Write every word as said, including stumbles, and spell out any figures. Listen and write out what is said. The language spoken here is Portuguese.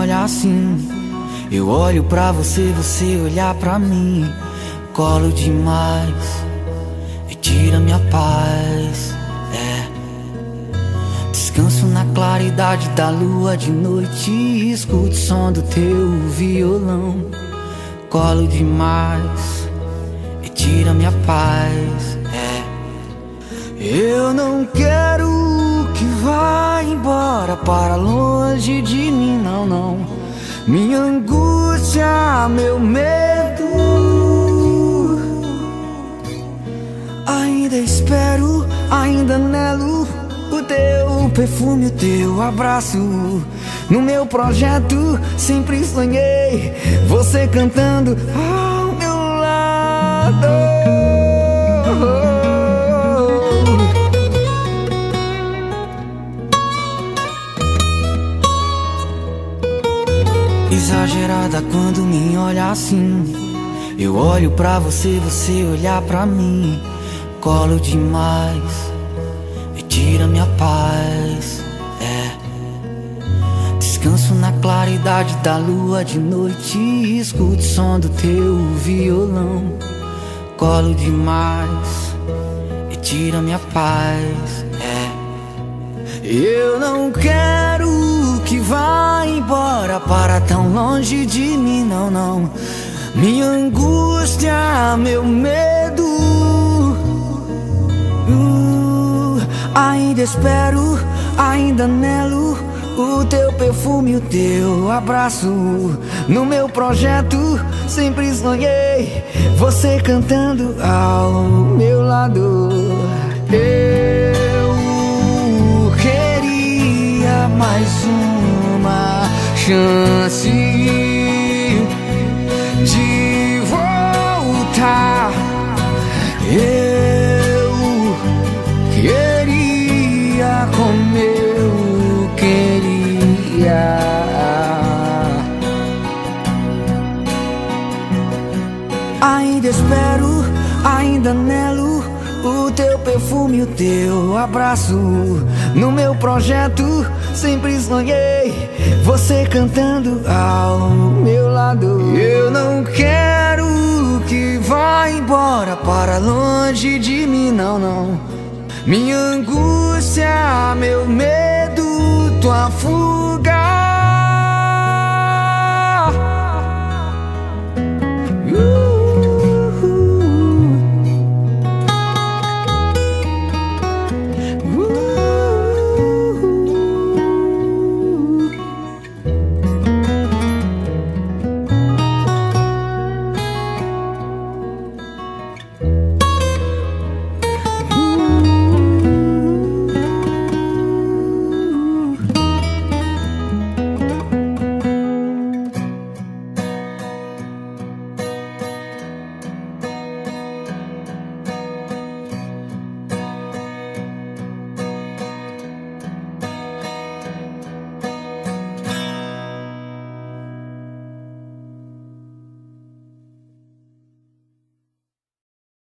olha assim, eu olho pra você, você olhar pra mim. Colo demais e tira minha paz, é. Descanso na claridade da lua de noite e escuto o som do teu violão. Colo demais e tira minha paz, é. Eu não quero que vá embora para longe de mim, não, não. Minha angústia, meu medo, ainda espero, ainda anelo o teu perfume, o teu abraço. No meu projeto sempre sonhei você cantando ao meu lado. Exagerada quando me olha assim, eu olho pra você, você olhar pra mim. Colo demais e tira minha paz, é. Descanso na claridade da lua de noite e escuto o som do teu violão. Colo demais e tira minha paz, é. Eu não quero que vá embora para tão longe de mim, não, não. Minha angústia, meu medo, uh, ainda espero, ainda anelo o teu perfume, o teu abraço. No meu projeto sempre sonhei você cantando ao meu lado. Eu queria mais uma chance de voltar. Eu queria como eu queria. Ainda espero, ainda anelo o teu perfume, o teu abraço. No meu projeto sempre sonhei você cantando ao meu lado. Eu não quero que vá embora para longe de mim, não, não. Minha angústia, meu medo, tua fuga,